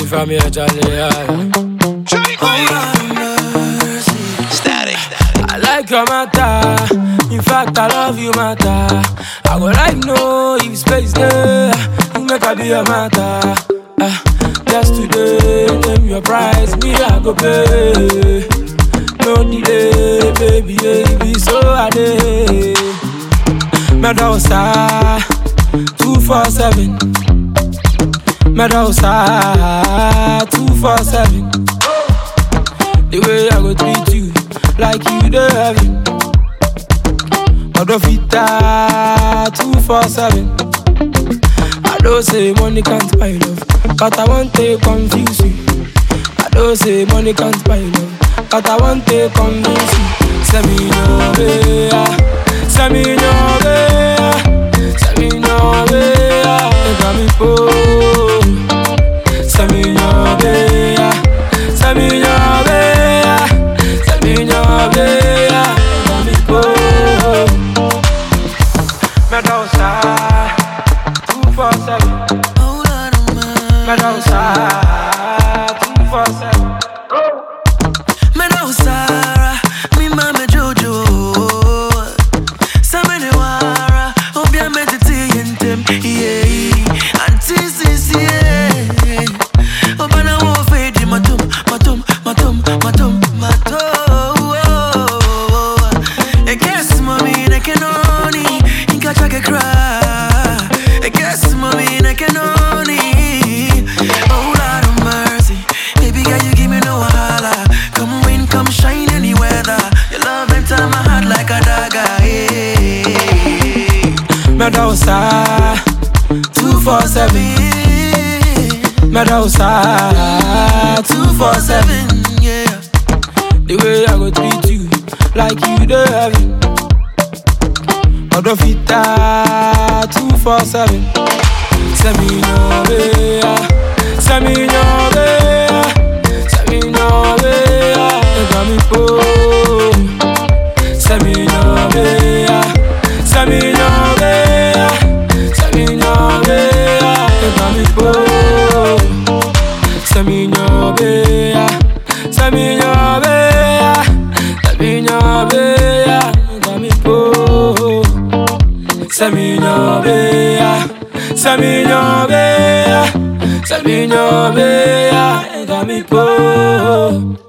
from here, Charlie. Static. I like your matter. In fact, I love you, matter. I go like no if space there. You make I be your matter. Just today, name your price, me I go pay. No delay, baby, baby, so I day. Medosa 247. Medosa 247. The way I go treat you, like you the heaven. Odofita 247. I don't say money can't buy love, but I want to confuse you. I don't say money can't buy love, but I want to convince you. Send me no way, send me no way, send me no way. Got me poor. Send me no way, send me no way, send me no way. Got me poor. Medosa 247. Medosa 247. Medosa, mi mama Jojo. Samene wara, obia mediti yentem, yeah. Anti sisi, yeah. Obana wo fedi matum. I guess mommy, I can only inka chake cry. I guess mommy, I can only. Oh Lord of mercy, baby girl, you give me no wahala. Come rain, come shine any weather. Your love enter my heart like a dagger. Yeah. Medosa 247. Medosa 247. Yeah. The way I go treat you, like you the heaven. Odofita 247. Send me no way, send me no way, send me no way. Got me poor. Send me no way, send me no way, send me no way. Got me poor. Send me no way, send me no way, send me no way. Got me poor. Send me no way, send me no way, send me no way. Got me poor.